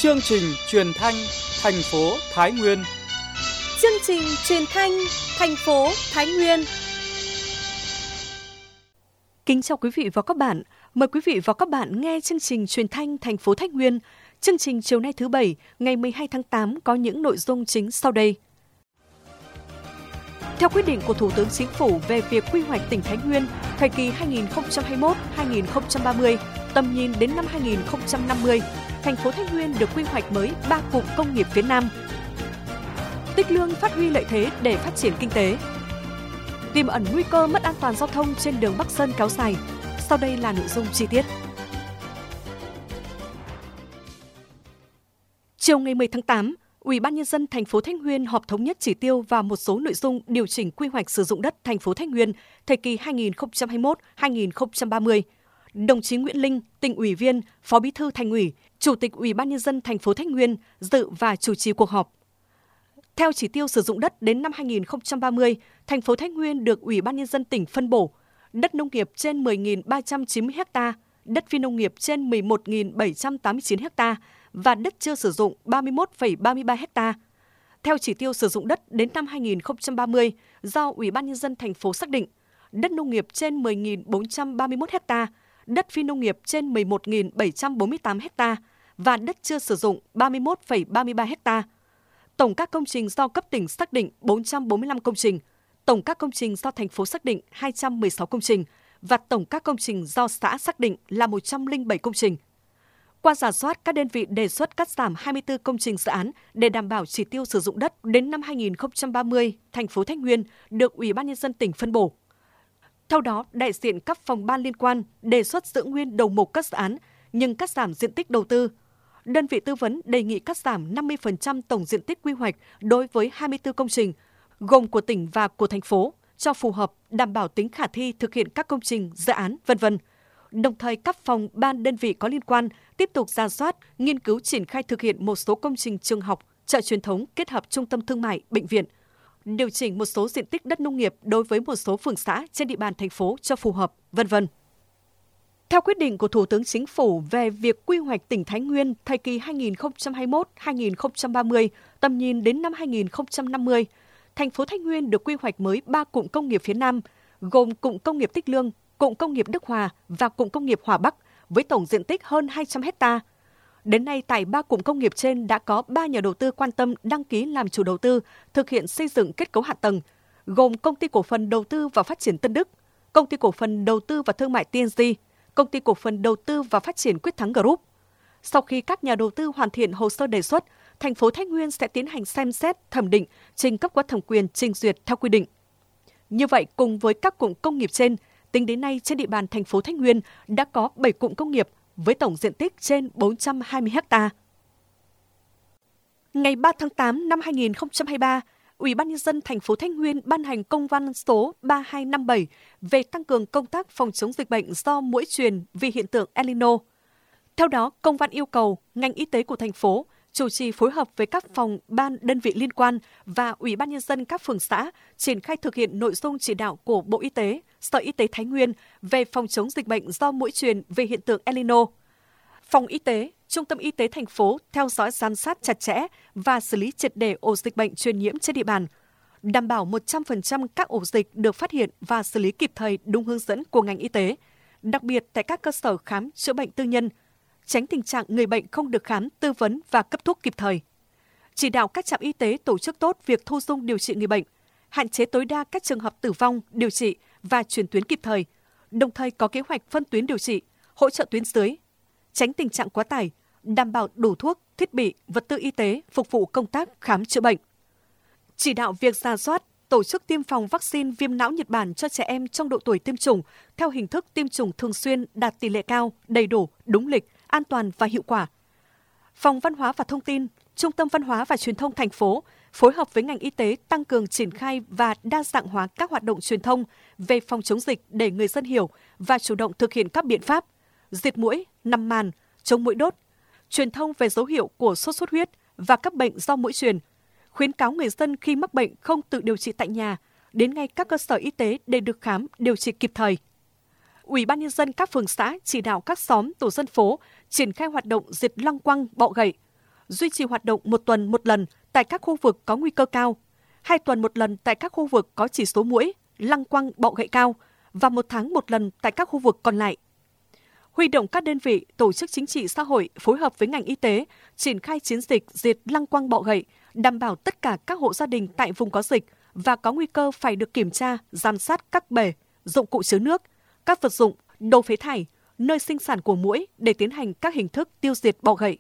Chương trình truyền thanh thành phố Thái Nguyên. Chương trình truyền thanh thành phố Thái Nguyên. Kính chào quý vị và các bạn. Mời quý vị và các bạn nghe chương trình truyền thanh thành phố Thái Nguyên. Chương trình chiều nay thứ Bảy, ngày 12 tháng 8 có những nội dung chính sau đây. Theo quyết định của Thủ tướng Chính phủ về việc quy hoạch tỉnh Thái Nguyên thời kỳ 2021-2030, tầm nhìn đến năm 2050, thành phố Thái Nguyên được quy hoạch mới 3 cụm công nghiệp phía Nam. Tích Lương phát huy lợi thế để phát triển kinh tế. Tiềm ẩn nguy cơ mất an toàn giao thông trên đường Bắc Sơn kéo dài. Sau đây là nội dung chi tiết. Chiều ngày 10 tháng 8, Ủy ban Nhân dân thành phố Thái Nguyên họp thống nhất chỉ tiêu và một số nội dung điều chỉnh quy hoạch sử dụng đất thành phố Thái Nguyên thời kỳ 2021-2030. Đồng chí Nguyễn Linh, Tỉnh ủy viên, Phó Bí thư Thành ủy, Chủ tịch Ủy ban Nhân dân thành phố Thái Nguyên dự và chủ trì cuộc họp. Theo chỉ tiêu sử dụng đất đến năm 2030, thành phố Thái Nguyên được Ủy ban Nhân dân tỉnh phân bổ đất nông nghiệp trên 10.390 ha, đất phi nông nghiệp trên 11.789 ha và đất chưa sử dụng 31,33 ha. Theo chỉ tiêu sử dụng đất đến năm 2030 do Ủy ban Nhân dân thành phố xác định, đất nông nghiệp trên 10.431 ha, đất phi nông nghiệp trên 11.748 ha và đất chưa sử dụng 31,33 ha. Tổng các công trình do cấp tỉnh xác định 445 công trình, tổng các công trình do thành phố xác định 216 công trình và tổng các công trình do xã xác định là 107 công trình. Qua rà soát, các đơn vị đề xuất cắt giảm 24 công trình dự án để đảm bảo chỉ tiêu sử dụng đất đến năm 2030, thành phố Thái Nguyên được Ủy ban Nhân dân tỉnh phân bổ. Theo đó, đại diện các phòng ban liên quan đề xuất giữ nguyên đầu mục các dự án nhưng cắt giảm diện tích đầu tư. Đơn vị tư vấn đề nghị cắt giảm 50% tổng diện tích quy hoạch đối với 24 công trình, gồm của tỉnh và của thành phố, cho phù hợp, đảm bảo tính khả thi thực hiện các công trình, dự án, v.v. Đồng thời, các phòng ban đơn vị có liên quan tiếp tục rà soát, nghiên cứu triển khai thực hiện một số công trình trường học, chợ truyền thống kết hợp trung tâm thương mại, bệnh viện, điều chỉnh một số diện tích đất nông nghiệp đối với một số phường xã trên địa bàn thành phố cho phù hợp, v.v. Theo quyết định của Thủ tướng Chính phủ về việc quy hoạch tỉnh Thái Nguyên thời kỳ 2021-2030, tầm nhìn đến năm 2050, thành phố Thái Nguyên được quy hoạch mới 3 cụm công nghiệp phía Nam, gồm cụm công nghiệp Tích Lương, cụm công nghiệp Đức Hòa và cụm công nghiệp Hòa Bắc với tổng diện tích hơn 200 ha. Đến nay, tại 3 cụm công nghiệp trên đã có 3 nhà đầu tư quan tâm đăng ký làm chủ đầu tư, thực hiện xây dựng kết cấu hạ tầng, gồm Công ty Cổ phần Đầu tư và Phát triển Tân Đức, Công ty Cổ phần Đầu tư và Thương mại TNG, Công ty Cổ phần Đầu tư và Phát triển Quyết Thắng Group. Sau khi các nhà đầu tư hoàn thiện hồ sơ đề xuất, thành phố Thái Nguyên sẽ tiến hành xem xét, thẩm định, trình cấp có thẩm quyền trình duyệt theo quy định. Như vậy, cùng với các cụm công nghiệp trên, tính đến nay trên địa bàn thành phố Thái Nguyên đã có 7 cụm công nghiệp với tổng diện tích trên 420 ha. Ngày 3 tháng 8 năm 2023, Ủy ban Nhân dân thành phố Thái Nguyên ban hành công văn số 3257 về tăng cường công tác phòng chống dịch bệnh do muỗi truyền vì hiện tượng El Nino. Theo đó, công văn yêu cầu ngành y tế của thành phố chủ trì phối hợp với các phòng ban đơn vị liên quan và Ủy ban Nhân dân các phường xã triển khai thực hiện nội dung chỉ đạo của Bộ Y tế, Sở Y tế Thái Nguyên về phòng chống dịch bệnh do muỗi truyền về hiện tượng El Nino. Phòng Y tế, Trung tâm Y tế thành phố theo dõi giám sát chặt chẽ và xử lý triệt để ổ dịch bệnh truyền nhiễm trên địa bàn, đảm bảo 100% các ổ dịch được phát hiện và xử lý kịp thời đúng hướng dẫn của ngành y tế, đặc biệt tại các cơ sở khám chữa bệnh tư nhân, tránh tình trạng người bệnh không được khám, tư vấn và cấp thuốc kịp thời. Chỉ đạo các trạm y tế tổ chức tốt việc thu dung điều trị người bệnh, hạn chế tối đa các trường hợp tử vong, điều trị và chuyển tuyến kịp thời, đồng thời có kế hoạch phân tuyến điều trị, hỗ trợ tuyến dưới, tránh tình trạng quá tải, đảm bảo đủ thuốc, thiết bị, vật tư y tế phục vụ công tác khám chữa bệnh. Chỉ đạo việc rà soát, tổ chức tiêm phòng vaccine viêm não Nhật Bản cho trẻ em trong độ tuổi tiêm chủng theo hình thức tiêm chủng thường xuyên đạt tỷ lệ cao, đầy đủ, đúng lịch, an toàn và hiệu quả. Phòng Văn hóa và Thông tin, Trung tâm Văn hóa và Truyền thông thành phố phối hợp với ngành y tế tăng cường triển khai và đa dạng hóa các hoạt động truyền thông về phòng chống dịch để người dân hiểu và chủ động thực hiện các biện pháp diệt muỗi, nằm màn, chống muỗi đốt, truyền thông về dấu hiệu của sốt xuất huyết và các bệnh do muỗi truyền, khuyến cáo người dân khi mắc bệnh không tự điều trị tại nhà, đến ngay các cơ sở y tế để được khám, điều trị kịp thời. Ủy ban Nhân dân các phường xã chỉ đạo các xóm, tổ dân phố triển khai hoạt động diệt lăng quăng, bọ gậy. duy trì hoạt động 1 tuần một lần tại các khu vực có nguy cơ cao, 2 tuần một lần tại các khu vực có chỉ số muỗi, lăng quăng, bọ gậy cao và 1 tháng một lần tại các khu vực còn lại. Huy động các đơn vị, tổ chức chính trị xã hội phối hợp với ngành y tế, triển khai chiến dịch diệt lăng quăng bọ gậy, đảm bảo tất cả các hộ gia đình tại vùng có dịch và có nguy cơ phải được kiểm tra, giám sát các bể, dụng cụ chứa nước, các vật dụng, đồ phế thải, nơi sinh sản của muỗi để tiến hành các hình thức tiêu diệt bọ gậy.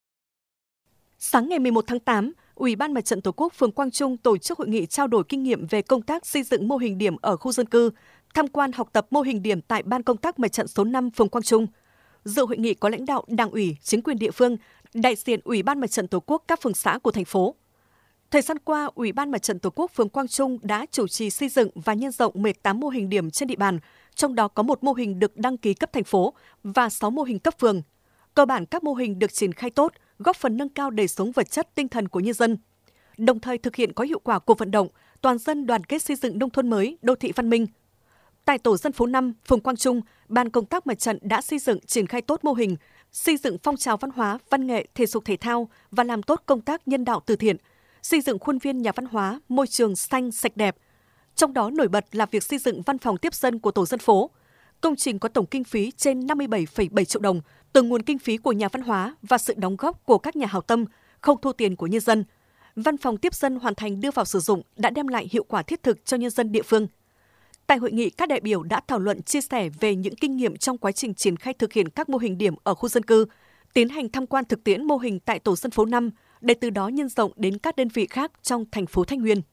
Sáng ngày 11 tháng 8, Ủy ban Mặt trận Tổ quốc phường Quang Trung tổ chức hội nghị trao đổi kinh nghiệm về công tác xây dựng mô hình điểm ở khu dân cư, tham quan học tập mô hình điểm tại Ban công tác Mặt trận số 5 phường Quang Trung. Dự hội nghị có lãnh đạo Đảng ủy, chính quyền địa phương, đại diện Ủy ban Mặt trận Tổ quốc các phường xã của thành phố. Thời gian qua, Ủy ban Mặt trận Tổ quốc phường Quang Trung đã chủ trì xây dựng và nhân rộng 18 mô hình điểm trên địa bàn, trong đó có 1 mô hình được đăng ký cấp thành phố và 6 mô hình cấp phường. Cơ bản các mô hình được triển khai tốt, góp phần nâng cao đời sống vật chất tinh thần của nhân dân. Đồng thời thực hiện có hiệu quả cuộc vận động toàn dân đoàn kết xây dựng nông thôn mới, đô thị văn minh. Tại tổ dân phố 5, phường Quang Trung, Ban công tác Mặt trận đã xây dựng triển khai tốt mô hình, xây dựng phong trào văn hóa, văn nghệ, thể dục thể thao và làm tốt công tác nhân đạo từ thiện, xây dựng khuôn viên nhà văn hóa, môi trường xanh, sạch đẹp. Trong đó nổi bật là việc xây dựng văn phòng tiếp dân của tổ dân phố. Công trình có tổng kinh phí trên 57,7 triệu đồng từ nguồn kinh phí của nhà văn hóa và sự đóng góp của các nhà hảo tâm, không thu tiền của nhân dân. Văn phòng tiếp dân hoàn thành đưa vào sử dụng đã đem lại hiệu quả thiết thực cho nhân dân địa phương. Tại hội nghị, các đại biểu đã thảo luận chia sẻ về những kinh nghiệm trong quá trình triển khai thực hiện các mô hình điểm ở khu dân cư, tiến hành tham quan thực tiễn mô hình tại tổ dân phố 5 để từ đó nhân rộng đến các đơn vị khác trong thành phố Thanh Nguyên.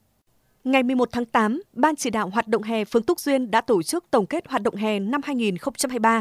Ngày 11 tháng 8, Ban chỉ đạo hoạt động hè phường Túc Duyên đã tổ chức tổng kết hoạt động hè năm 2023.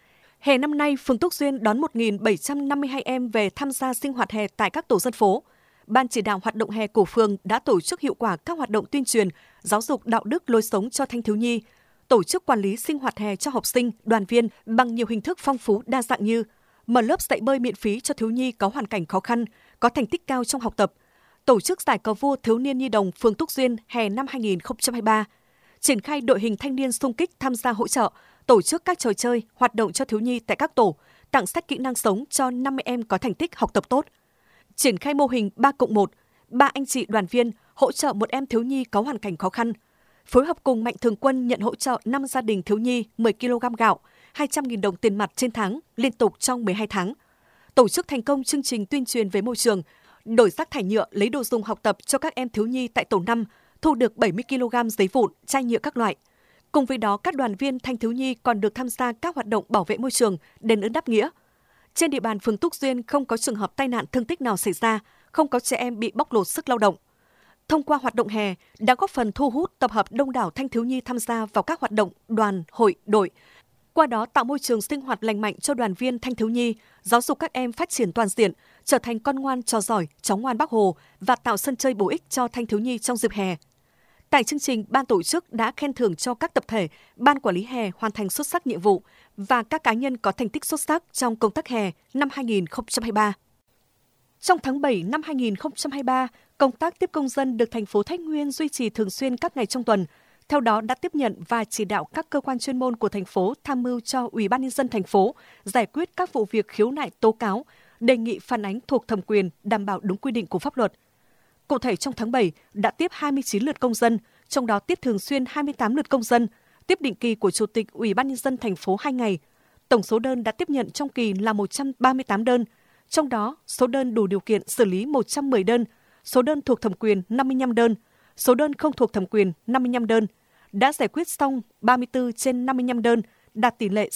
Hè năm nay, phường Túc Duyên đón 1.752 em về tham gia sinh hoạt hè tại các tổ dân phố. Ban chỉ đạo hoạt động hè của phường đã tổ chức hiệu quả các hoạt động tuyên truyền, giáo dục đạo đức lối sống cho thanh thiếu nhi, tổ chức quản lý sinh hoạt hè cho học sinh, đoàn viên bằng nhiều hình thức phong phú đa dạng như mở lớp dạy bơi miễn phí cho thiếu nhi có hoàn cảnh khó khăn, có thành tích cao trong học tập, tổ chức giải cờ vua thiếu niên nhi đồng phường Túc Duyên hè năm 2023, triển khai đội hình thanh niên xung kích tham gia hỗ trợ, tổ chức các trò chơi, hoạt động cho thiếu nhi tại các tổ, tặng sách kỹ năng sống cho 50 em có thành tích học tập tốt. Triển khai mô hình 3+1, 3 anh chị đoàn viên hỗ trợ 1 em thiếu nhi có hoàn cảnh khó khăn. Phối hợp cùng Mạnh Thường Quân nhận hỗ trợ 5 gia đình thiếu nhi 10 kg gạo, 200.000 đồng tiền mặt trên tháng, liên tục trong 12 tháng. Tổ chức thành công chương trình tuyên truyền về môi trường, đổi rác thải nhựa lấy đồ dùng học tập cho các em thiếu nhi tại tổ 5, thu được 70 kg giấy vụn, chai nhựa các loại. Cùng với đó, các đoàn viên thanh thiếu nhi còn được tham gia các hoạt động bảo vệ môi trường, đền ơn đáp nghĩa. Trên địa bàn phường Túc Duyên không có trường hợp tai nạn thương tích nào xảy ra, không có trẻ em bị bóc lột sức lao động. Thông qua hoạt động hè đã góp phần thu hút tập hợp đông đảo thanh thiếu nhi tham gia vào các hoạt động đoàn, hội, đội. Qua đó tạo môi trường sinh hoạt lành mạnh cho đoàn viên thanh thiếu nhi, giáo dục các em phát triển toàn diện, trở thành con ngoan trò giỏi, cháu ngoan Bác Hồ và tạo sân chơi bổ ích cho thanh thiếu nhi trong dịp hè. Tại chương trình, ban tổ chức đã khen thưởng cho các tập thể, ban quản lý hè hoàn thành xuất sắc nhiệm vụ và các cá nhân có thành tích xuất sắc trong công tác hè năm 2023. Trong tháng 7 năm 2023, công tác tiếp công dân được thành phố Thanh Nguyên duy trì thường xuyên các ngày trong tuần. Theo đó đã tiếp nhận và chỉ đạo các cơ quan chuyên môn của thành phố tham mưu cho Ủy ban nhân dân thành phố giải quyết các vụ việc khiếu nại tố cáo, đề nghị phản ánh thuộc thẩm quyền đảm bảo đúng quy định của pháp luật. Cụ thể trong tháng 7 đã tiếp 29 lượt công dân, trong đó tiếp thường xuyên 28 lượt công dân, tiếp định kỳ của Chủ tịch Ủy ban nhân dân thành phố 2 ngày. Tổng số đơn đã tiếp nhận trong kỳ là 138 đơn, trong đó số đơn đủ điều kiện xử lý 110 đơn, số đơn thuộc thẩm quyền 55 đơn, số đơn không thuộc thẩm quyền 55 đơn. Đã giải quyết xong 34 trên 55 đơn, đạt tỷ lệ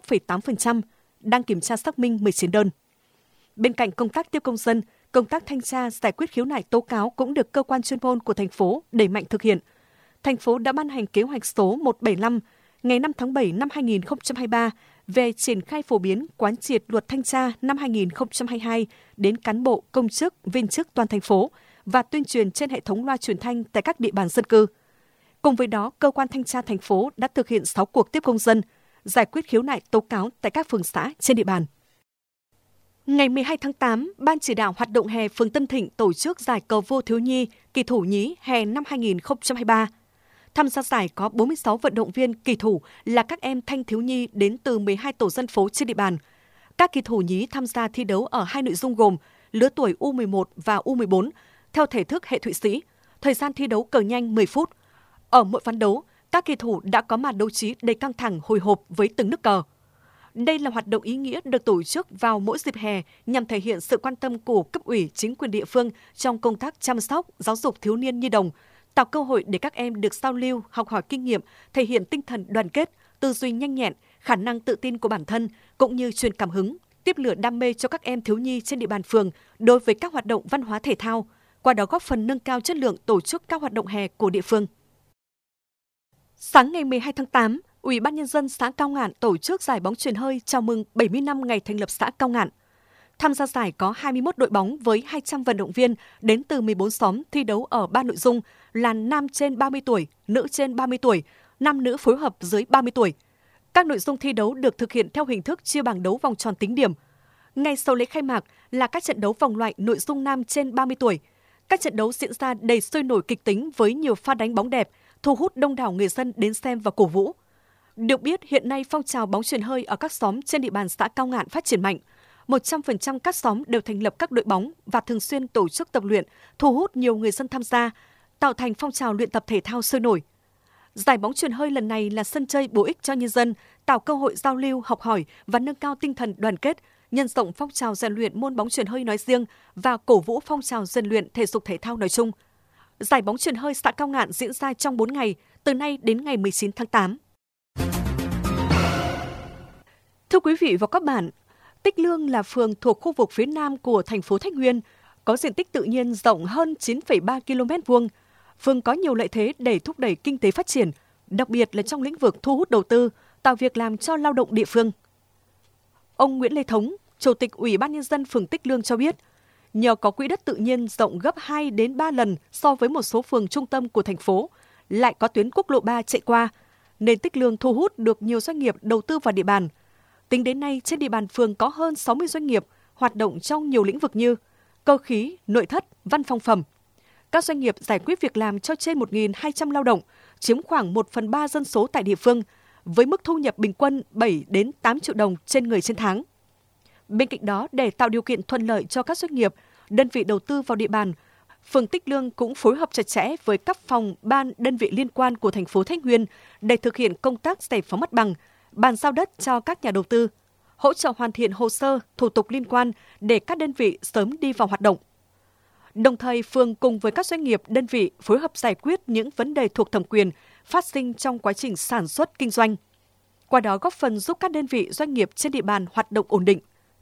61,8%, đang kiểm tra xác minh 19 đơn. Bên cạnh công tác tiếp công dân, công tác thanh tra giải quyết khiếu nại tố cáo cũng được cơ quan chuyên môn của thành phố đẩy mạnh thực hiện. Thành phố đã ban hành kế hoạch số 175 ngày 5 tháng 7 năm 2023 về triển khai phổ biến quán triệt luật thanh tra năm 2022 đến cán bộ, công chức, viên chức toàn thành phố và tuyên truyền trên hệ thống loa truyền thanh tại các địa bàn dân cư. Cùng với đó, cơ quan thanh tra thành phố đã thực hiện 6 cuộc tiếp công dân, giải quyết khiếu nại tố cáo tại các phường xã trên địa bàn. Ngày 12 tháng 8, Ban chỉ đạo hoạt động hè phường Tân Thịnh tổ chức giải cờ vua thiếu nhi kỳ thủ nhí hè năm 2023. Tham gia giải có 46 vận động viên kỳ thủ là các em thanh thiếu nhi đến từ 12 tổ dân phố trên địa bàn. Các kỳ thủ nhí tham gia thi đấu ở 2 nội dung gồm lứa tuổi U11 và U14 theo thể thức hệ Thụy Sĩ, thời gian thi đấu cờ nhanh 10 phút. Ở mỗi ván đấu, các kỳ thủ đã có màn đấu trí đầy căng thẳng hồi hộp với từng nước cờ. Đây là hoạt động ý nghĩa được tổ chức vào mỗi dịp hè nhằm thể hiện sự quan tâm của cấp ủy chính quyền địa phương trong công tác chăm sóc, giáo dục thiếu niên nhi đồng, tạo cơ hội để các em được giao lưu, học hỏi kinh nghiệm, thể hiện tinh thần đoàn kết, tư duy nhanh nhẹn, khả năng tự tin của bản thân, cũng như truyền cảm hứng, tiếp lửa đam mê cho các em thiếu nhi trên địa bàn phường đối với các hoạt động văn hóa thể thao, qua đó góp phần nâng cao chất lượng tổ chức các hoạt động hè của địa phương. Sáng ngày 12 tháng 8, Ủy ban Nhân dân xã Cao Ngạn tổ chức giải bóng chuyền hơi chào mừng 70 năm ngày thành lập xã Cao Ngạn. Tham gia giải có 21 đội bóng với 200 vận động viên đến từ 14 xóm thi đấu ở 3 nội dung là nam trên 30 tuổi, nữ trên 30 tuổi, nam nữ phối hợp dưới 30 tuổi. Các nội dung thi đấu được thực hiện theo hình thức chia bảng đấu vòng tròn tính điểm. Ngay sau lễ khai mạc là các trận đấu vòng loại nội dung nam trên 30 tuổi. Các trận đấu diễn ra đầy sôi nổi kịch tính với nhiều pha đánh bóng đẹp, thu hút đông đảo người dân đến xem và cổ vũ. Được biết, hiện nay phong trào bóng chuyền hơi ở các xóm trên địa bàn xã Cao Ngạn phát triển mạnh. 100% các xóm đều thành lập các đội bóng và thường xuyên tổ chức tập luyện, thu hút nhiều người dân tham gia, tạo thành phong trào luyện tập thể thao sôi nổi. Giải bóng chuyền hơi lần này là sân chơi bổ ích cho nhân dân, tạo cơ hội giao lưu, học hỏi và nâng cao tinh thần đoàn kết, nhân rộng phong trào rèn luyện môn bóng chuyền hơi nói riêng và cổ vũ phong trào rèn luyện thể dục thể thao nói chung. Giải bóng chuyền hơi xã Cao Ngạn diễn ra trong 4 ngày, từ nay đến ngày 19 tháng 8. Thưa quý vị và các bạn, Tích Lương là phường thuộc khu vực phía nam của thành phố Thái Nguyên, có diện tích tự nhiên rộng hơn 9,3 km². Phường có nhiều lợi thế để thúc đẩy kinh tế phát triển, đặc biệt là trong lĩnh vực thu hút đầu tư, tạo việc làm cho lao động địa phương. Ông Nguyễn Lê Thống, Chủ tịch Ủy ban Nhân dân phường Tích Lương cho biết, nhờ có quỹ đất tự nhiên rộng gấp 2 đến 3 lần so với một số phường trung tâm của thành phố, lại có tuyến quốc lộ 3 chạy qua, nên Tích Lương thu hút được nhiều doanh nghiệp đầu tư vào địa bàn. Tính đến nay, trên địa bàn phường có hơn 60 doanh nghiệp hoạt động trong nhiều lĩnh vực như cơ khí, nội thất, văn phòng phẩm. Các doanh nghiệp giải quyết việc làm cho trên 1.200 lao động, chiếm khoảng 1/3 dân số tại địa phương, với mức thu nhập bình quân 7 đến 8 triệu đồng trên người trên tháng. Bên cạnh đó, để tạo điều kiện thuận lợi cho các doanh nghiệp, đơn vị đầu tư vào địa bàn, phường Tích Lương cũng phối hợp chặt chẽ với các phòng, ban, đơn vị liên quan của thành phố Thái Nguyên để thực hiện công tác giải phóng mặt bằng, bàn giao đất cho các nhà đầu tư, hỗ trợ hoàn thiện hồ sơ, thủ tục liên quan để các đơn vị sớm đi vào hoạt động. Đồng thời, phường cùng với các doanh nghiệp, đơn vị phối hợp giải quyết những vấn đề thuộc thẩm quyền phát sinh trong quá trình sản xuất kinh doanh. Qua đó góp phần giúp các đơn vị doanh nghiệp trên địa bàn hoạt động ổn định.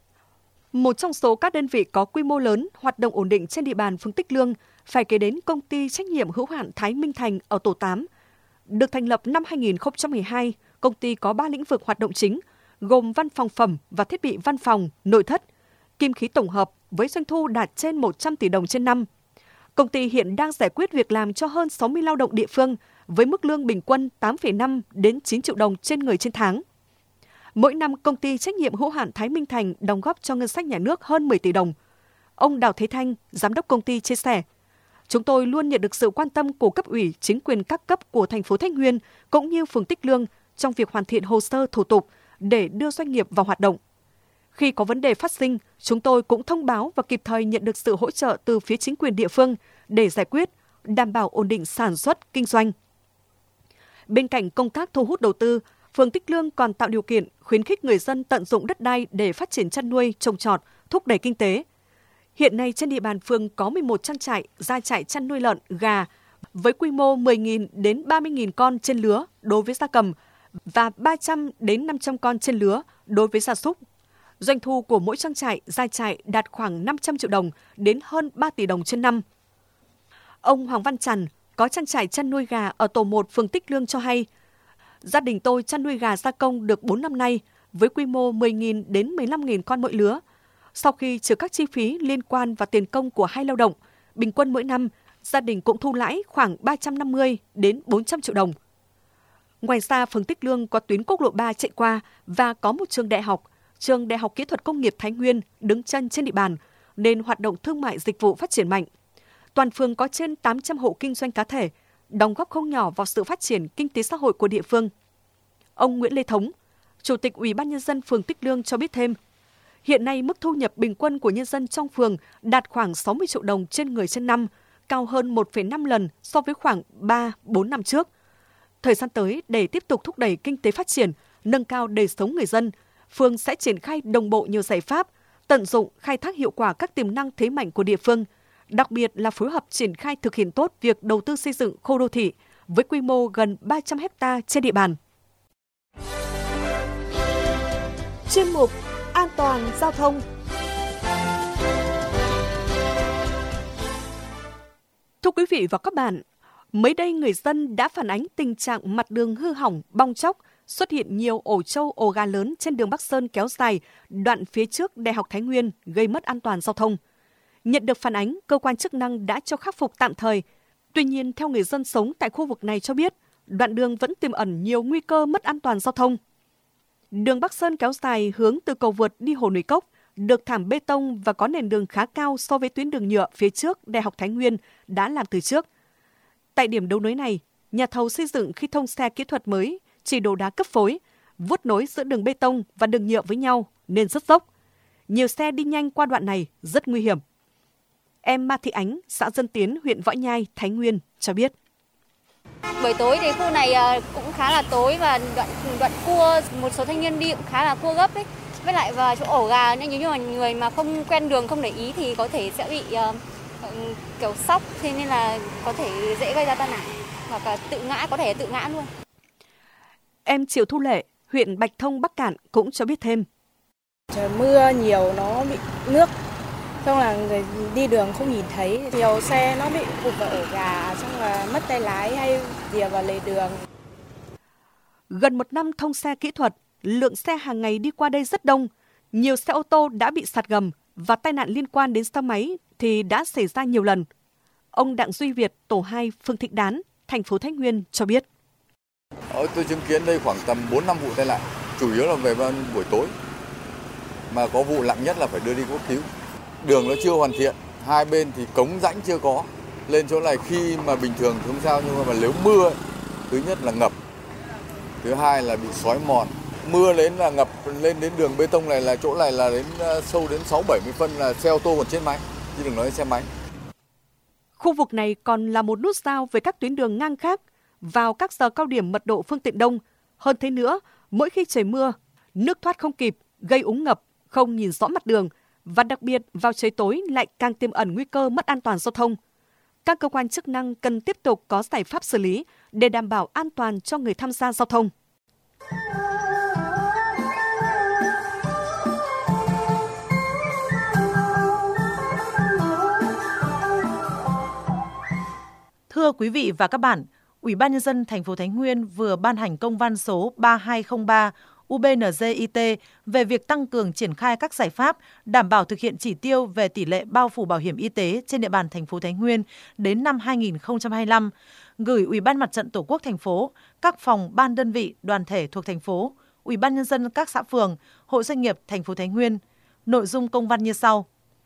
Một trong số các đơn vị có quy mô lớn, hoạt động ổn định trên địa bàn phường Tích Lương phải kể đến công ty trách nhiệm hữu hạn Thái Minh Thành ở tổ 8. Được thành lập năm 2012, công ty có 3 lĩnh vực hoạt động chính, gồm văn phòng phẩm và thiết bị văn phòng, nội thất, kim khí tổng hợp với doanh thu đạt trên 100 tỷ đồng trên năm. Công ty hiện đang giải quyết việc làm cho hơn 60 lao động địa phương với mức lương bình quân 8,5 đến 9 triệu đồng trên người trên tháng. Mỗi năm, công ty trách nhiệm hữu hạn Thái Minh Thành đóng góp cho ngân sách nhà nước hơn 10 tỷ đồng. Ông Đào Thế Thanh, giám đốc công ty chia sẻ, chúng tôi luôn nhận được sự quan tâm của cấp ủy, chính quyền các cấp của thành phố Thái Nguyên cũng như phường Tích Lương trong việc hoàn thiện hồ sơ thủ tục để đưa doanh nghiệp vào hoạt động. Khi có vấn đề phát sinh, chúng tôi cũng thông báo và kịp thời nhận được sự hỗ trợ từ phía chính quyền địa phương để giải quyết, đảm bảo ổn định sản xuất, kinh doanh. Bên cạnh công tác thu hút đầu tư, phường Tích Lương còn tạo điều kiện khuyến khích người dân tận dụng đất đai để phát triển chăn nuôi, trồng trọt, thúc đẩy kinh tế. Hiện nay trên địa bàn phường có 11 trang trại, gia trại chăn nuôi lợn, gà với quy mô 10.000 đến 30.000 con trên lứa đối với gia cầm và 300 đến 500 con trên lứa đối với gia súc. Doanh thu của mỗi trang trại, gia trại đạt khoảng 500 triệu đồng đến hơn 3 tỷ đồng trên năm. Ông Hoàng Văn Trần có trang trại chăn nuôi gà ở tổ 1 phường Tích Lương cho hay, gia đình tôi chăn nuôi gà gia công được 4 năm nay với quy mô 10.000 đến 15.000 con mỗi lứa. Sau khi trừ các chi phí liên quan và tiền công của hai lao động, bình quân mỗi năm, gia đình cũng thu lãi khoảng 350 đến 400 triệu đồng. Ngoài ra, phường Tích Lương có tuyến quốc lộ 3 chạy qua và có một trường Đại học Kỹ thuật Công nghiệp Thái Nguyên đứng chân trên địa bàn, nên hoạt động thương mại dịch vụ phát triển mạnh. Toàn phường có trên 800 hộ kinh doanh cá thể, đóng góp không nhỏ vào sự phát triển kinh tế xã hội của địa phương. Ông Nguyễn Lê Thống, Chủ tịch Ủy ban Nhân dân phường Tích Lương cho biết thêm, Hiện nay, mức thu nhập bình quân của nhân dân trong phường đạt khoảng 60 triệu đồng trên người trên năm, cao hơn 1,5 lần so với khoảng 3-4 năm trước. Thời gian tới, để tiếp tục thúc đẩy kinh tế phát triển, nâng cao đời sống người dân, phường sẽ triển khai đồng bộ nhiều giải pháp, tận dụng khai thác hiệu quả các tiềm năng thế mạnh của địa phương, đặc biệt là phối hợp triển khai thực hiện tốt việc đầu tư xây dựng khu đô thị với quy mô gần 300 ha trên địa bàn. Chuyên mục An toàn giao thông. Thưa quý vị và các bạn, mới đây người dân đã phản ánh tình trạng mặt đường hư hỏng, bong tróc, xuất hiện nhiều ổ trâu, ổ gà lớn trên đường Bắc Sơn kéo dài, đoạn phía trước Đại học Thái Nguyên gây mất an toàn giao thông. Nhận được phản ánh, cơ quan chức năng đã cho khắc phục tạm thời. Tuy nhiên, theo người dân sống tại khu vực này cho biết, đoạn đường vẫn tiềm ẩn nhiều nguy cơ mất an toàn giao thông. Đường Bắc Sơn kéo dài hướng từ cầu vượt đi Hồ Núi Cốc, được thảm bê tông và có nền đường khá cao so với tuyến đường nhựa phía trước Đại học Thái Nguyên đã làm từ trước. Tại điểm đấu nối này, nhà thầu xây dựng khi thông xe kỹ thuật mới chỉ đổ đá cấp phối, vuốt nối giữa đường bê tông và đường nhựa với nhau nên rất dốc. Nhiều xe đi nhanh qua đoạn này rất nguy hiểm. Em Ma Thị Ánh, xã Dân Tiến, huyện Võ Nhai, Thái Nguyên cho biết. Buổi tối thì khu này cũng khá là tối và đoạn cua, một số thanh niên đi cũng khá là cua gấp ấy. Với lại vào chỗ ổ gà, nếu như mà người mà không quen đường, không để ý thì có thể sẽ bị kiểu sốc, thế nên là có thể dễ gây ra tai nạn hoặc là có thể tự ngã luôn. Em Triệu Thu Lệ, huyện Bạch Thông, Bắc Kạn cũng cho biết thêm. Trời mưa nhiều nó bị nước, xong là người đi đường không nhìn thấy, nhiều xe nó bị cụp vào ổ gà, xong là mất tay lái hay dìa vào lề đường. Gần một năm thông xe kỹ thuật, lượng xe hàng ngày đi qua đây rất đông. Nhiều xe ô tô đã bị sạt gầm và tai nạn liên quan đến xe máy thì đã xảy ra nhiều lần. Ông Đặng Duy Việt, tổ 2, phường Thịnh Đán, thành phố Thái Nguyên cho biết. Tôi chứng kiến đây khoảng tầm 4-5 vụ tai nạn, chủ yếu là về buổi tối. Mà có vụ nặng nhất là phải đưa đi cấp cứu. Đường nó chưa hoàn thiện, hai bên thì cống rãnh chưa có. Lên chỗ này khi mà bình thường thì không sao, nhưng mà nếu mưa, thứ nhất là ngập, thứ hai là bị xói mòn. Mưa đến là ngập lên đến đường bê tông này, là chỗ này là đến sâu đến 6-70 phân là xe ô tô còn chết máy, chứ đừng nói xe máy. Khu vực này còn là một nút giao với các tuyến đường ngang khác vào các giờ cao điểm mật độ phương tiện đông. Hơn thế nữa, mỗi khi trời mưa, nước thoát không kịp, gây úng ngập, không nhìn rõ mặt đường và đặc biệt vào trời tối lại càng tiềm ẩn nguy cơ mất an toàn giao thông. Các cơ quan chức năng cần tiếp tục có giải pháp xử lý để đảm bảo an toàn cho người tham gia giao thông. Thưa quý vị và các bạn, Ủy ban Nhân dân thành phố Thái Nguyên vừa ban hành công văn số 3203 UBNZIT về việc tăng cường triển khai các giải pháp đảm bảo thực hiện chỉ tiêu về tỷ lệ bao phủ bảo hiểm y tế trên địa bàn thành phố Thái Nguyên đến năm 2025, gửi Ủy ban Mặt trận Tổ quốc thành phố, các phòng ban đơn vị đoàn thể thuộc thành phố, Ủy ban Nhân dân các xã phường, hội doanh nghiệp thành phố Thái Nguyên. Nội dung công văn như sau.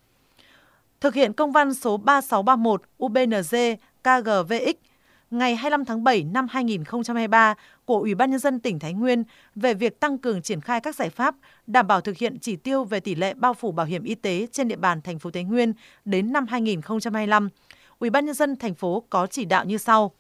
Thực hiện công văn số 3631 UBNZ KGVX ngày 25 tháng 7 năm 2023 của Ủy ban Nhân dân tỉnh Thái Nguyên về việc tăng cường triển khai các giải pháp đảm bảo thực hiện chỉ tiêu về tỷ lệ bao phủ bảo hiểm y tế trên địa bàn thành phố Thái Nguyên đến năm 2025, Ủy ban Nhân dân thành phố có chỉ đạo như sau.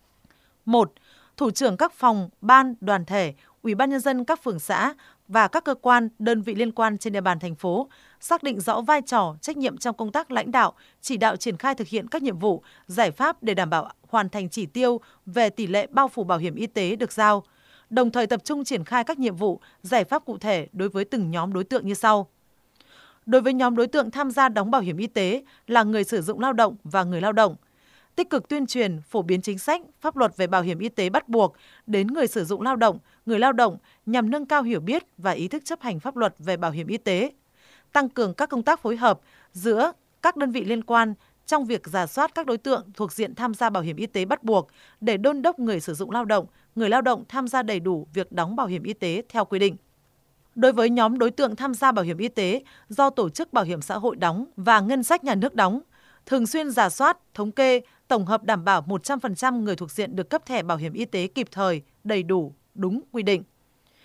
1. Thủ trưởng các phòng, ban, đoàn thể, Ủy ban Nhân dân các phường xã và các cơ quan, đơn vị liên quan trên địa bàn thành phố xác định rõ vai trò, trách nhiệm trong công tác lãnh đạo, chỉ đạo triển khai thực hiện các nhiệm vụ, giải pháp để đảm bảo hoàn thành chỉ tiêu về tỷ lệ bao phủ bảo hiểm y tế được giao, đồng thời tập trung triển khai các nhiệm vụ, giải pháp cụ thể đối với từng nhóm đối tượng như sau. Đối với nhóm đối tượng tham gia đóng bảo hiểm y tế là người sử dụng lao động và người lao động, tích cực tuyên truyền, phổ biến chính sách, pháp luật về bảo hiểm y tế bắt buộc đến người sử dụng lao động, người lao động nhằm nâng cao hiểu biết và ý thức chấp hành pháp luật về bảo hiểm y tế, tăng cường các công tác phối hợp giữa các đơn vị liên quan trong việc rà soát các đối tượng thuộc diện tham gia bảo hiểm y tế bắt buộc để đôn đốc người sử dụng lao động, người lao động tham gia đầy đủ việc đóng bảo hiểm y tế theo quy định. Đối với nhóm đối tượng tham gia bảo hiểm y tế do tổ chức bảo hiểm xã hội đóng và ngân sách nhà nước đóng, thường xuyên rà soát, thống kê, tổng hợp đảm bảo 100% người thuộc diện được cấp thẻ bảo hiểm y tế kịp thời, đầy đủ, đúng quy định.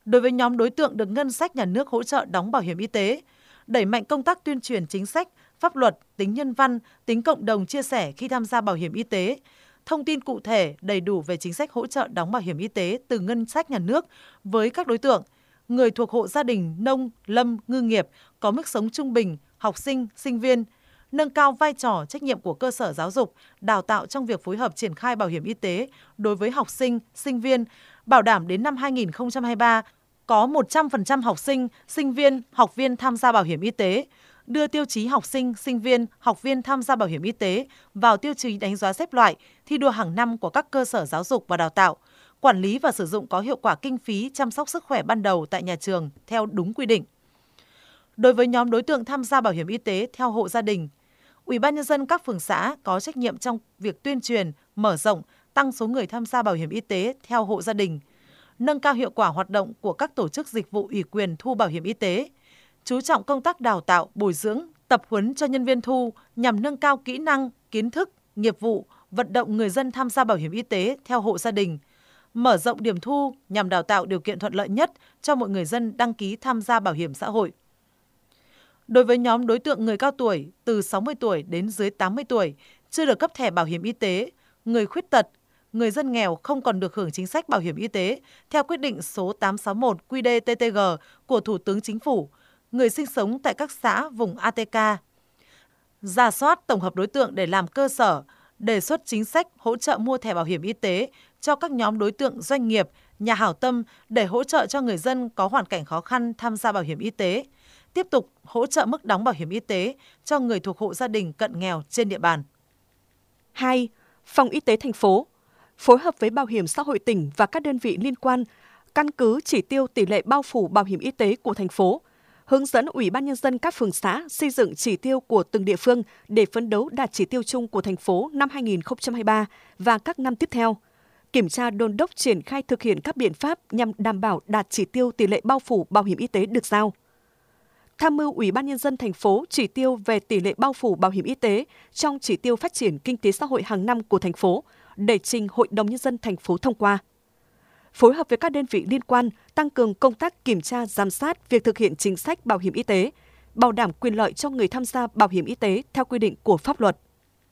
đối với nhóm đối tượng được ngân sách nhà nước hỗ trợ đóng bảo hiểm y tế, đẩy mạnh công tác tuyên truyền chính sách, pháp luật, tính nhân văn, tính cộng đồng chia sẻ khi tham gia bảo hiểm y tế, thông tin cụ thể, đầy đủ về chính sách hỗ trợ đóng bảo hiểm y tế từ ngân sách nhà nước với các đối tượng, người thuộc hộ gia đình nông, lâm, ngư nghiệp có mức sống trung bình, học sinh, sinh viên, nâng cao vai trò trách nhiệm của cơ sở giáo dục, đào tạo trong việc phối hợp triển khai bảo hiểm y tế đối với học sinh, sinh viên, bảo đảm đến năm 2023 có 100% học sinh, sinh viên, học viên tham gia bảo hiểm y tế, đưa tiêu chí học sinh, sinh viên, học viên tham gia bảo hiểm y tế vào tiêu chí đánh giá xếp loại, thi đua hàng năm của các cơ sở giáo dục và đào tạo, quản lý và sử dụng có hiệu quả kinh phí chăm sóc sức khỏe ban đầu tại nhà trường theo đúng quy định. Đối với nhóm đối tượng tham gia bảo hiểm y tế theo hộ gia đình, Ủy ban nhân dân các phường xã có trách nhiệm trong việc tuyên truyền, mở rộng, tăng số người tham gia bảo hiểm y tế theo hộ gia đình, nâng cao hiệu quả hoạt động của các tổ chức dịch vụ ủy quyền thu bảo hiểm y tế, chú trọng công tác đào tạo, bồi dưỡng, tập huấn cho nhân viên thu nhằm nâng cao kỹ năng, kiến thức, nghiệp vụ, vận động người dân tham gia bảo hiểm y tế theo hộ gia đình, mở rộng điểm thu nhằm đào tạo điều kiện thuận lợi nhất cho mọi người dân đăng ký tham gia bảo hiểm xã hội. Đối với nhóm đối tượng người cao tuổi từ 60 tuổi đến dưới 80 tuổi chưa được cấp thẻ bảo hiểm y tế, người khuyết tật, người dân nghèo không còn được hưởng chính sách bảo hiểm y tế theo quyết định số 861 QĐ-TTG của Thủ tướng Chính phủ, người sinh sống tại các xã vùng ATK. Rà soát tổng hợp đối tượng để làm cơ sở, đề xuất chính sách hỗ trợ mua thẻ bảo hiểm y tế cho các nhóm đối tượng doanh nghiệp, nhà hảo tâm để hỗ trợ cho người dân có hoàn cảnh khó khăn tham gia bảo hiểm y tế. Tiếp tục hỗ trợ mức đóng bảo hiểm y tế cho người thuộc hộ gia đình cận nghèo trên địa bàn. 2. Phòng Y tế thành phố phối hợp với Bảo hiểm xã hội tỉnh và các đơn vị liên quan, căn cứ chỉ tiêu tỷ lệ bao phủ bảo hiểm y tế của thành phố, hướng dẫn Ủy ban nhân dân các phường xã xây dựng chỉ tiêu của từng địa phương để phấn đấu đạt chỉ tiêu chung của thành phố năm 2023 và các năm tiếp theo. Kiểm tra đôn đốc triển khai thực hiện các biện pháp nhằm đảm bảo đạt chỉ tiêu tỷ lệ bao phủ bảo hiểm y tế được giao. Tham mưu Ủy ban nhân dân thành phố chỉ tiêu về tỷ lệ bao phủ bảo hiểm y tế trong chỉ tiêu phát triển kinh tế xã hội hàng năm của thành phố để trình Hội đồng nhân dân thành phố thông qua. Phối hợp với các đơn vị liên quan tăng cường công tác kiểm tra giám sát việc thực hiện chính sách bảo hiểm y tế, bảo đảm quyền lợi cho người tham gia bảo hiểm y tế theo quy định của pháp luật.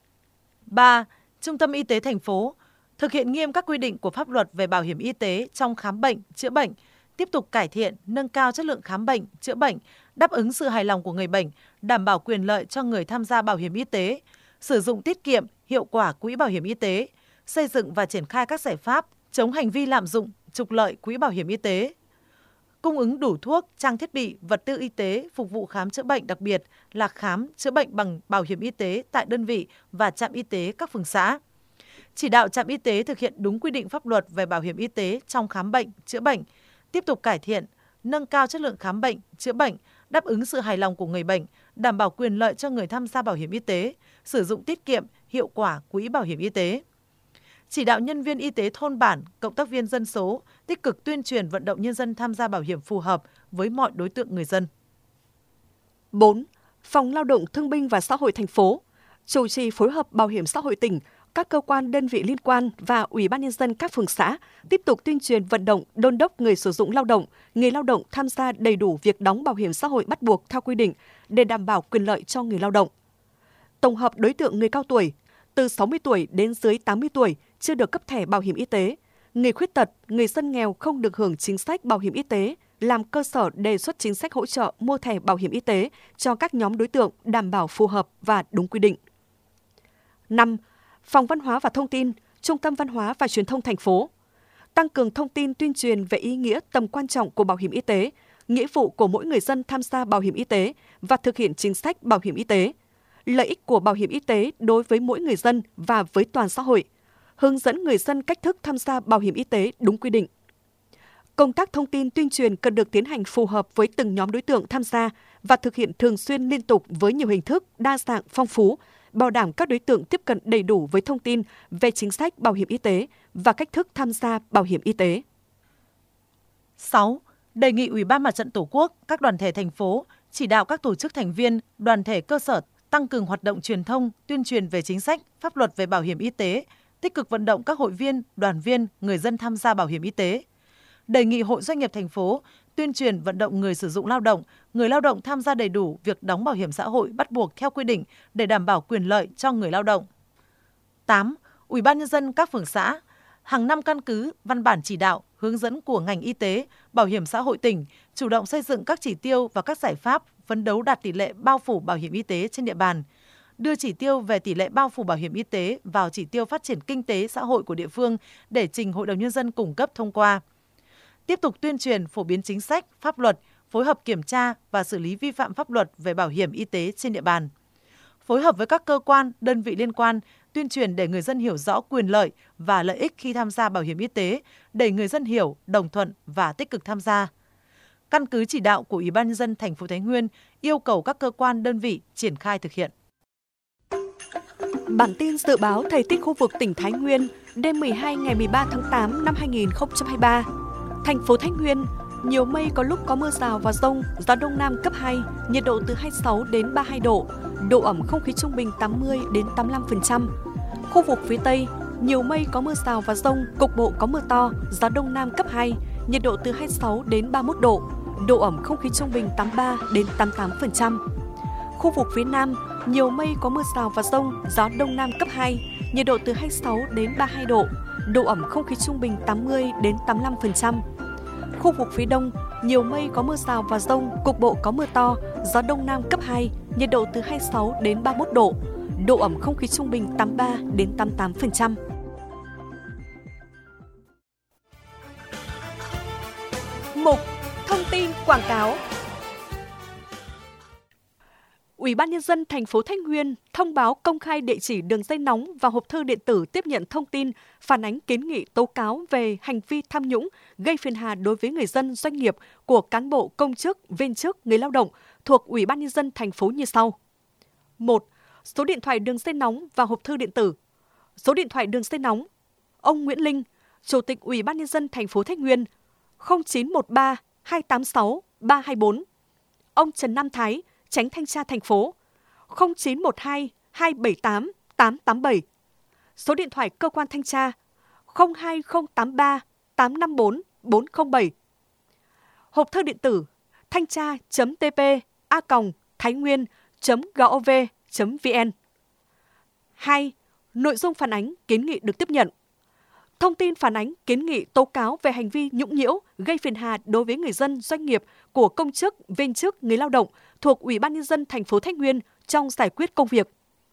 3. Trung tâm Y tế thành phố thực hiện nghiêm các quy định của pháp luật về bảo hiểm y tế trong khám bệnh, chữa bệnh, tiếp tục cải thiện, nâng cao chất lượng khám bệnh, chữa bệnh, đáp ứng sự hài lòng của người bệnh, đảm bảo quyền lợi cho người tham gia bảo hiểm y tế, sử dụng tiết kiệm, hiệu quả quỹ bảo hiểm y tế, xây dựng và triển khai các giải pháp chống hành vi lạm dụng, trục lợi quỹ bảo hiểm y tế, cung ứng đủ thuốc, trang thiết bị, vật tư y tế phục vụ khám chữa bệnh, đặc biệt là khám chữa bệnh bằng bảo hiểm y tế tại đơn vị và trạm y tế các phường xã. Chỉ đạo trạm y tế thực hiện đúng quy định pháp luật về bảo hiểm y tế trong khám bệnh, chữa bệnh, tiếp tục cải thiện, nâng cao chất lượng khám bệnh, chữa bệnh, đáp ứng sự hài lòng của người bệnh, đảm bảo quyền lợi cho người tham gia bảo hiểm y tế, sử dụng tiết kiệm, hiệu quả quỹ bảo hiểm y tế. Chỉ đạo nhân viên y tế thôn bản, cộng tác viên dân số tích cực tuyên truyền vận động nhân dân tham gia bảo hiểm phù hợp với mọi đối tượng người dân. 4. Phòng Lao động Thương binh và Xã hội thành phố chủ trì phối hợp Bảo hiểm xã hội tỉnh, các cơ quan đơn vị liên quan và Ủy ban nhân dân các phường xã tiếp tục tuyên truyền vận động, đôn đốc người sử dụng lao động, người lao động tham gia đầy đủ việc đóng bảo hiểm xã hội bắt buộc theo quy định để đảm bảo quyền lợi cho người lao động. Tổng hợp đối tượng người cao tuổi từ 60 tuổi đến dưới 80 tuổi chưa được cấp thẻ bảo hiểm y tế, người khuyết tật, người dân nghèo không được hưởng chính sách bảo hiểm y tế, làm cơ sở đề xuất chính sách hỗ trợ mua thẻ bảo hiểm y tế cho các nhóm đối tượng đảm bảo phù hợp và đúng quy định. 5. Phòng Văn hóa và Thông tin, Trung tâm Văn hóa và Truyền thông thành phố tăng cường thông tin tuyên truyền về ý nghĩa tầm quan trọng của bảo hiểm y tế, nghĩa vụ của mỗi người dân tham gia bảo hiểm y tế và thực hiện chính sách bảo hiểm y tế, lợi ích của bảo hiểm y tế đối với mỗi người dân và với toàn xã hội, hướng dẫn người dân cách thức tham gia bảo hiểm y tế đúng quy định. Công tác thông tin tuyên truyền cần được tiến hành phù hợp với từng nhóm đối tượng tham gia và thực hiện thường xuyên liên tục với nhiều hình thức đa dạng phong phú, bảo đảm các đối tượng tiếp cận đầy đủ với thông tin về chính sách bảo hiểm y tế và cách thức tham gia bảo hiểm y tế. 6. Đề nghị Ủy ban Mặt trận Tổ quốc, các đoàn thể thành phố chỉ đạo các tổ chức thành viên, đoàn thể cơ sở tăng cường hoạt động truyền thông, tuyên truyền về chính sách, pháp luật về bảo hiểm y tế, tích cực vận động các hội viên, đoàn viên, người dân tham gia bảo hiểm y tế. đề nghị Hội Doanh nghiệp thành phố tuyên truyền vận động người sử dụng lao động, người lao động tham gia đầy đủ việc đóng bảo hiểm xã hội bắt buộc theo quy định để đảm bảo quyền lợi cho người lao động. 8. Ủy ban nhân dân các phường xã hàng năm căn cứ văn bản chỉ đạo, hướng dẫn của ngành y tế, bảo hiểm xã hội tỉnh, chủ động xây dựng các chỉ tiêu và các giải pháp phấn đấu đạt tỷ lệ bao phủ bảo hiểm y tế trên địa bàn, đưa chỉ tiêu về tỷ lệ bao phủ bảo hiểm y tế vào chỉ tiêu phát triển kinh tế xã hội của địa phương để trình Hội đồng Nhân dân cung cấp thông qua. Tiếp tục tuyên truyền phổ biến chính sách, pháp luật, phối hợp kiểm tra và xử lý vi phạm pháp luật về bảo hiểm y tế trên địa bàn. Phối hợp với các cơ quan, đơn vị liên quan, tuyên truyền để người dân hiểu rõ quyền lợi và lợi ích khi tham gia bảo hiểm y tế, để người dân hiểu, đồng thuận và tích cực tham gia. Căn cứ chỉ đạo của Ủy ban nhân dân thành phố Thái Nguyên, yêu cầu các cơ quan, đơn vị triển khai thực hiện. Bản tin dự báo thời tiết khu vực tỉnh Thái Nguyên đêm 12 ngày 13 tháng 8 năm 2023. Thành phố Thái Nguyên, nhiều mây, có lúc có mưa rào và dông, gió đông nam cấp 2, nhiệt độ từ 26 đến 32 độ, độ ẩm không khí trung bình 80 đến 85%. Khu vực phía Tây, nhiều mây, có mưa rào và dông, cục bộ có mưa to, gió đông nam cấp 2, nhiệt độ từ 26 đến 31 độ, độ ẩm không khí trung bình 83 đến 88%. Khu vực phía Nam, nhiều mây, có mưa rào và dông, gió đông nam cấp 2, nhiệt độ từ 26 đến 32 độ, độ ẩm không khí trung bình 80 đến 85%. Khu vực phía Đông, nhiều mây, có mưa rào và dông, cục bộ có mưa to, gió đông nam cấp 2, nhiệt độ từ 26 đến 31 độ, độ ẩm không khí trung bình 83 đến 88%. Mục thông tin quảng cáo. Ủy ban nhân dân thành phố Thái Nguyên thông báo công khai địa chỉ đường dây nóng và hộp thư điện tử tiếp nhận thông tin, phản ánh, kiến nghị, tố cáo về hành vi tham nhũng, gây phiền hà đối với người dân, doanh nghiệp của cán bộ, công chức, viên chức, người lao động thuộc Ủy ban nhân dân thành phố như sau. 1. Số điện thoại đường dây nóng và hộp thư điện tử. Số điện thoại đường dây nóng: ông Nguyễn Linh, Chủ tịch Ủy ban nhân dân thành phố Thái Nguyên, 0913 286 324. Ông Trần Nam Thái, Chánh Thanh tra thành phố, 0912 278 887. Số điện thoại cơ quan thanh tra: 02083 854 407. Hộp thư điện tử: thanh tra.pp@thainguyen.gov.vn. 2. Nội dung phản ánh, kiến nghị được tiếp nhận. Thông tin phản ánh, kiến nghị, tố cáo về hành vi nhũng nhiễu, gây phiền hà đối với người dân, doanh nghiệp của công chức, viên chức, người lao động thuộc Ủy ban nhân dân thành phố Thái Nguyên trong giải quyết công việc.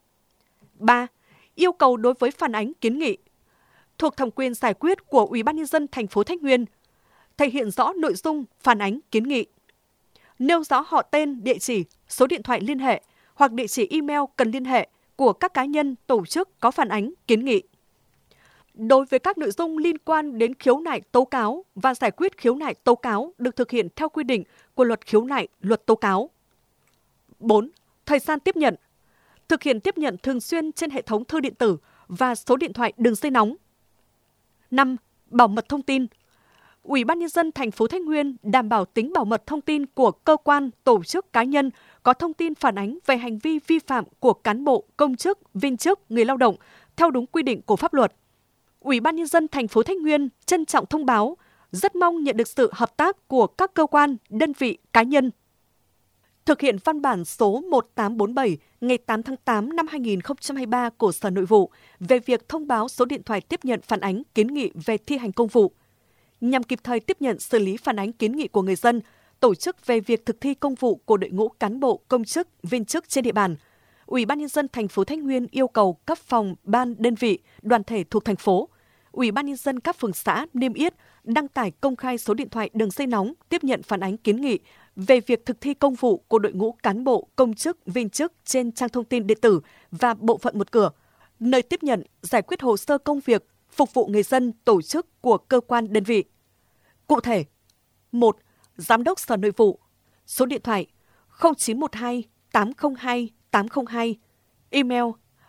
3. Yêu cầu đối với phản ánh, kiến nghị thuộc thẩm quyền giải quyết của Ủy ban nhân dân thành phố Thái Nguyên, thể hiện rõ nội dung phản ánh, kiến nghị, nêu rõ họ tên, địa chỉ, số điện thoại liên hệ hoặc địa chỉ email cần liên hệ của các cá nhân, tổ chức có phản ánh, kiến nghị. Đối với các nội dung liên quan đến khiếu nại tố cáo và giải quyết khiếu nại tố cáo được thực hiện theo quy định của Luật Khiếu nại, Luật Tố cáo. 4. Thời gian tiếp nhận. Thực hiện tiếp nhận thường xuyên trên hệ thống thư điện tử và số điện thoại đường dây nóng. 5. Bảo mật thông tin. Ủy ban nhân dân thành phố Thái Nguyên đảm bảo tính bảo mật thông tin của cơ quan, tổ chức, cá nhân có thông tin phản ánh về hành vi vi phạm của cán bộ, công chức, viên chức, người lao động theo đúng quy định của pháp luật. Ủy ban nhân dân thành phố Thái Nguyên trân trọng thông báo, rất mong nhận được sự hợp tác của các cơ quan, đơn vị, cá nhân. Thực hiện văn bản số 1847 ngày 8 tháng 8 năm 2023 của Sở Nội vụ về việc thông báo số điện thoại tiếp nhận phản ánh, kiến nghị về thi hành công vụ. Nhằm kịp thời tiếp nhận, xử lý phản ánh, kiến nghị của người dân, tổ chức về việc thực thi công vụ của đội ngũ cán bộ, công chức, viên chức trên địa bàn, Ủy ban nhân dân thành phố Thái Nguyên yêu cầu các phòng, ban, đơn vị, đoàn thể thuộc thành phố, Ủy ban nhân dân các phường xã niêm yết, đăng tải công khai số điện thoại đường dây nóng tiếp nhận phản ánh, kiến nghị về việc thực thi công vụ của đội ngũ cán bộ, công chức, viên chức trên trang thông tin điện tử và bộ phận một cửa, nơi tiếp nhận, giải quyết hồ sơ công việc, phục vụ người dân, tổ chức của cơ quan, đơn vị. Cụ thể: 1. Giám đốc Sở Nội vụ, số điện thoại 0912 802 802, email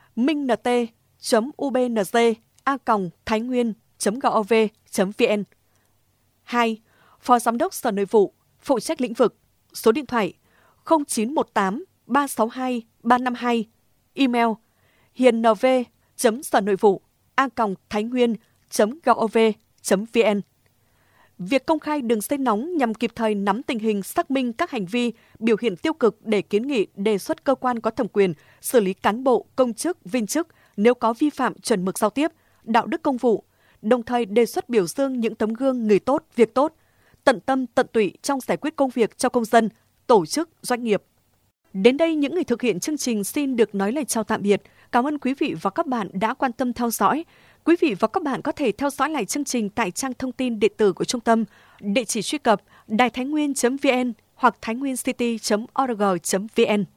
minnt.ubnz@thainguyen.gov.vn. 2. Phó Giám đốc Sở Nội vụ, phụ trách lĩnh vực, số điện thoại 0918 362 352, email hiền.nv.sở-nội-vụ@thainguyen.gov.vn. Việc công khai đường dây nóng nhằm kịp thời nắm tình hình, xác minh các hành vi, biểu hiện tiêu cực để kiến nghị, đề xuất cơ quan có thẩm quyền xử lý cán bộ, công chức, viên chức nếu có vi phạm chuẩn mực giao tiếp, đạo đức công vụ, đồng thời đề xuất biểu dương những tấm gương người tốt, việc tốt, tận tâm, tận tụy trong giải quyết công việc cho công dân, tổ chức, doanh nghiệp. Đến đây, những người thực hiện chương trình xin được nói lời chào tạm biệt. Cảm ơn quý vị và các bạn đã quan tâm theo dõi. Quý vị và các bạn có thể theo dõi lại chương trình tại trang thông tin điện tử của trung tâm, địa chỉ truy cập đài tháinhnguyên.vn hoặc tháinhnguyêncity.org.vn.